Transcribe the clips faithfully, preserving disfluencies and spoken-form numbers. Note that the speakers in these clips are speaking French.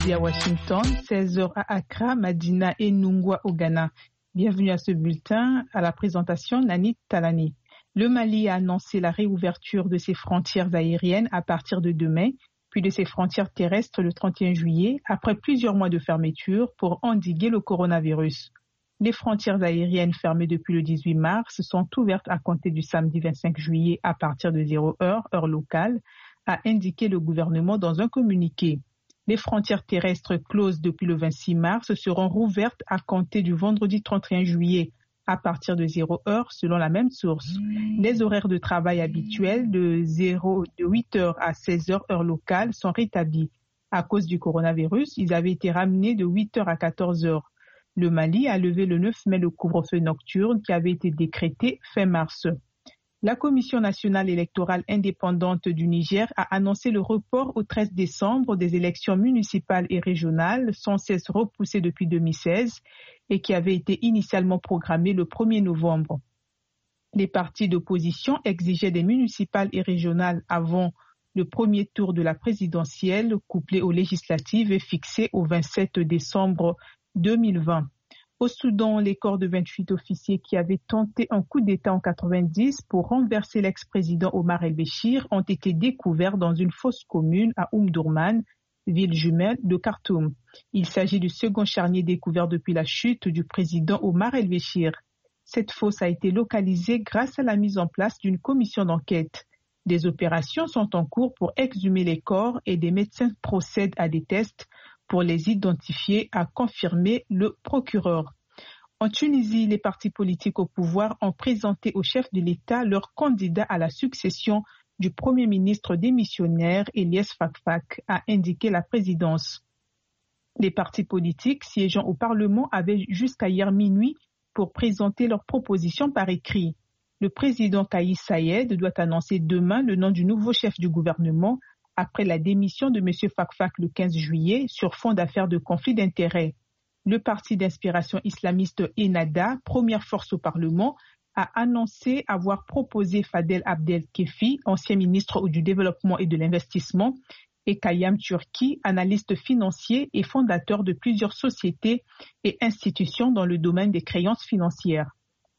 à Washington, seize heures à Accra, Madina et Nungwa au Ghana. Bienvenue à ce bulletin, à la présentation Nani Talani. Le Mali a annoncé la réouverture de ses frontières aériennes à partir de demain, puis de ses frontières terrestres le trente et un juillet, après plusieurs mois de fermeture pour endiguer le coronavirus. Les frontières aériennes fermées depuis le dix-huit mars sont ouvertes à compter du samedi vingt-cinq juillet à partir de zéro heure, heure locale, a indiqué le gouvernement dans un communiqué. Les frontières terrestres closes depuis le vingt-six mars seront rouvertes à compter du vendredi trente et un juillet à partir de zéro heure selon la même source. Les horaires de travail habituels de, zéro, de huit heures à seize heures heure locale sont rétablis. À cause du coronavirus, ils avaient été ramenés de huit heures à quatorze heures. Le Mali a levé le neuf mai le couvre-feu nocturne qui avait été décrété fin mars. La Commission nationale électorale indépendante du Niger a annoncé le report au treize décembre des élections municipales et régionales sans cesse repoussées depuis deux mille seize et qui avaient été initialement programmées le premier novembre. Les partis d'opposition exigeaient des municipales et régionales avant le premier tour de la présidentielle couplé aux législatives fixées au vingt-sept décembre deux mille vingt. Au Soudan, les corps de vingt-huit officiers qui avaient tenté un coup d'État en quatre-vingt-dix pour renverser l'ex-président Omar el-Béchir ont été découverts dans une fosse commune à Omdurman, ville jumelle de Khartoum. Il s'agit du second charnier découvert depuis la chute du président Omar el-Béchir. Cette fosse a été localisée grâce à la mise en place d'une commission d'enquête. Des opérations sont en cours pour exhumer les corps et des médecins procèdent à des tests pour les identifier, a confirmé le procureur. En Tunisie, les partis politiques au pouvoir ont présenté au chef de l'État leur candidat à la succession du Premier ministre démissionnaire Eliès Fakfak, a indiqué la présidence. Les partis politiques siégeant au Parlement avaient jusqu'à hier minuit pour présenter leurs propositions par écrit. Le président Kais Saied doit annoncer demain le nom du nouveau chef du gouvernement après la démission de M. Fakfak le quinze juillet sur fond d'affaires de conflit d'intérêts. Le parti d'inspiration islamiste Ennahda, première force au Parlement, a annoncé avoir proposé Fadel Abdelkefi, ancien ministre du Développement et de l'Investissement, et Kayam Turki, analyste financier et fondateur de plusieurs sociétés et institutions dans le domaine des créances financières.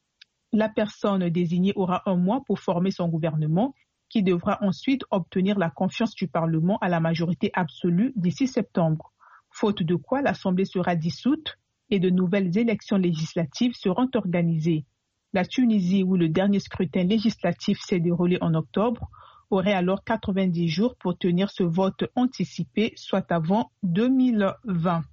La personne désignée aura un mois pour former son gouvernement, qui devra ensuite obtenir la confiance du Parlement à la majorité absolue d'ici septembre. Faute de quoi, l'Assemblée sera dissoute et de nouvelles élections législatives seront organisées. La Tunisie, où le dernier scrutin législatif s'est déroulé en octobre, aurait alors quatre-vingt-dix jours pour tenir ce vote anticipé, soit avant deux mille vingt.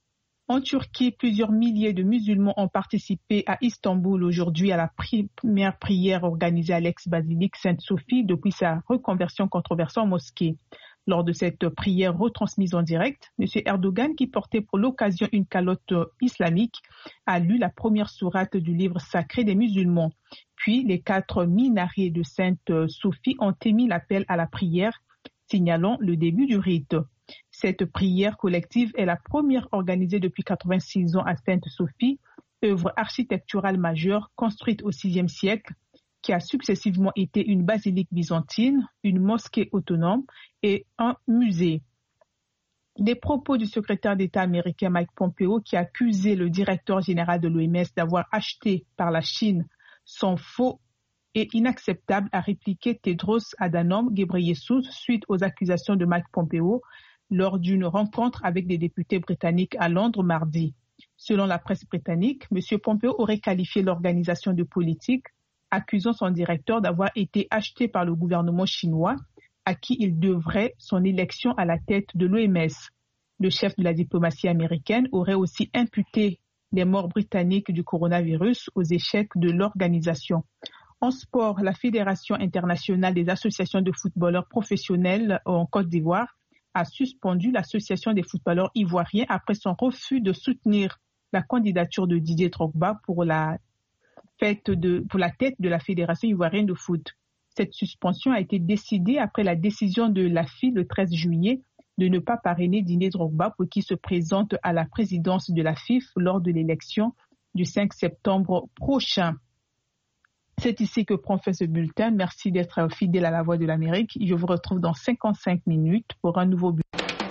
En Turquie, plusieurs milliers de musulmans ont participé à Istanbul aujourd'hui à la première prière organisée à l'ex-basilique Sainte-Sophie depuis sa reconversion controversée en mosquée. Lors de cette prière retransmise en direct, M. Erdogan, qui portait pour l'occasion une calotte islamique, a lu la première sourate du livre sacré des musulmans. Puis, les quatre minarets de Sainte-Sophie ont émis l'appel à la prière, signalant le début du rite. Cette prière collective est la première organisée depuis quatre-vingt-six ans à Sainte-Sophie, œuvre architecturale majeure construite au sixième siècle, qui a successivement été une basilique byzantine, une mosquée autonome et un musée. Les propos du secrétaire d'État américain Mike Pompeo, qui a accusé le directeur général de l'O M S d'avoir acheté par la Chine, sont faux et inacceptables, a répliqué Tedros Adhanom Ghebreyesus suite aux accusations de Mike Pompeo lors d'une rencontre avec des députés britanniques à Londres mardi. Selon la presse britannique, M. Pompeo aurait qualifié l'organisation de politique, accusant son directeur d'avoir été acheté par le gouvernement chinois, à qui il devrait son élection à la tête de l'O M S. Le chef de la diplomatie américaine aurait aussi imputé les morts britanniques du coronavirus aux échecs de l'organisation. En sport, la Fédération internationale des associations de footballeurs professionnels en Côte d'Ivoire a suspendu l'association des footballeurs ivoiriens après son refus de soutenir la candidature de Didier Drogba pour la, fête de, pour la tête de la Fédération ivoirienne de foot. Cette suspension a été décidée après la décision de l'A F I le treize juillet de ne pas parrainer Didier Drogba pour qu'il se présente à la présidence de la F I F lors de l'élection du cinq septembre prochain. C'est ici que prend fin ce bulletin. Merci d'être fidèle à la Voix de l'Amérique. Je vous retrouve dans cinquante-cinq minutes pour un nouveau bulletin.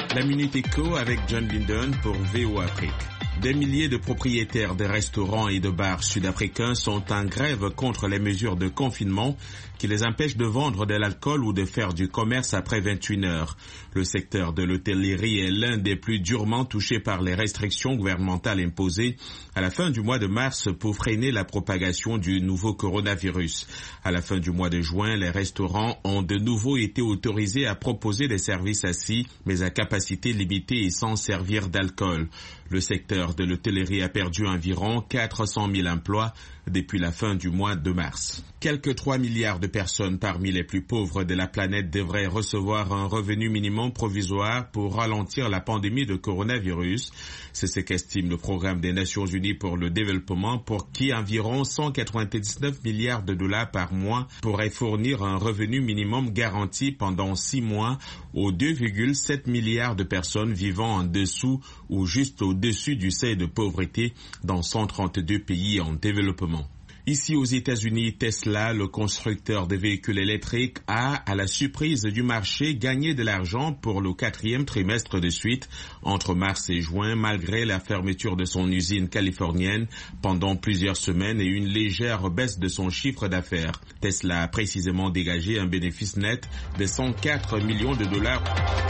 La Minute Éco avec John Linden pour V O Afrique. Des milliers de propriétaires de restaurants et de bars sud-africains sont en grève contre les mesures de confinement qui les empêchent de vendre de l'alcool ou de faire du commerce après vingt et une heures. Le secteur de l'hôtellerie est l'un des plus durement touchés par les restrictions gouvernementales imposées à la fin du mois de mars pour freiner la propagation du nouveau coronavirus. À la fin du mois de juin, les restaurants ont de nouveau été autorisés à proposer des services assis, mais à capacité limitée et sans servir d'alcool. Le secteur de l'hôtellerie a perdu environ quatre cent mille emplois depuis la fin du mois de mars. Quelques trois milliards de personnes parmi les plus pauvres de la planète devraient recevoir un revenu minimum provisoire pour ralentir la pandémie de coronavirus. C'est ce qu'estime le programme des Nations Unies pour le développement, pour qui environ cent quatre-vingt-dix-neuf milliards de dollars par mois pourraient fournir un revenu minimum garanti pendant six mois aux deux virgule sept milliards de personnes vivant en dessous ou juste au-dessus du seuil de pauvreté dans cent trente-deux pays en développement. Ici aux États-Unis, Tesla, le constructeur de véhicules électriques, a, à la surprise du marché, gagné de l'argent pour le quatrième trimestre de suite, entre mars et juin, malgré la fermeture de son usine californienne pendant plusieurs semaines et une légère baisse de son chiffre d'affaires. Tesla a précisément dégagé un bénéfice net de cent quatre millions de dollars.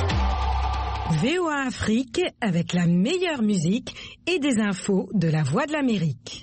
V O A Afrique avec la meilleure musique et des infos de la Voix de l'Amérique.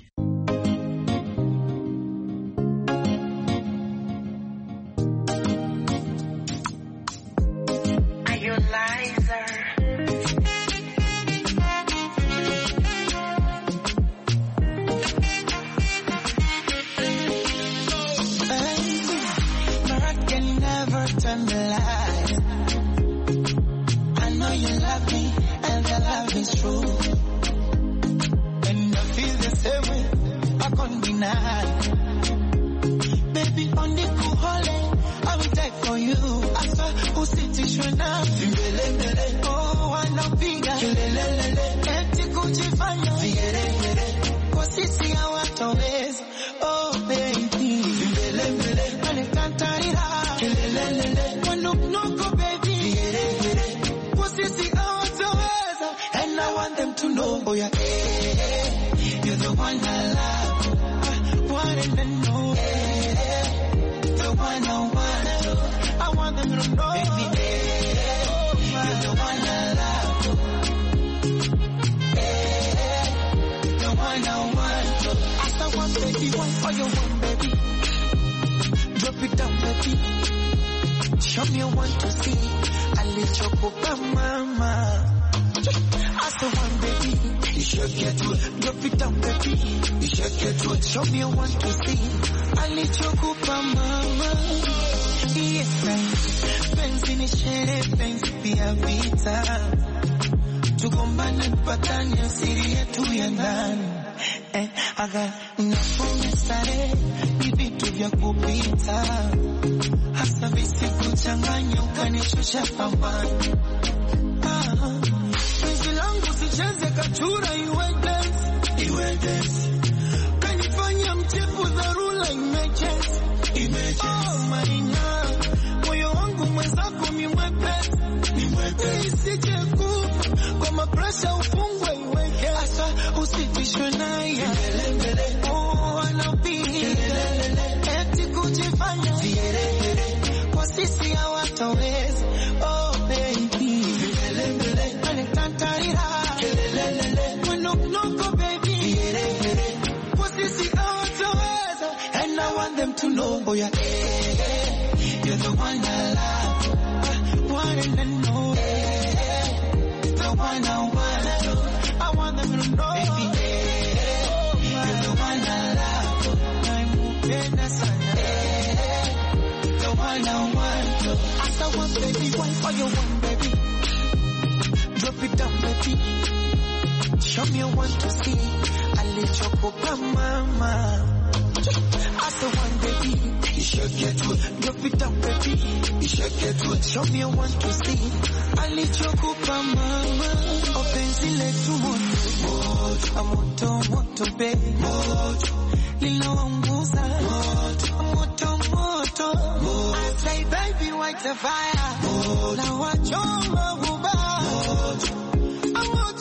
Fire, now watch your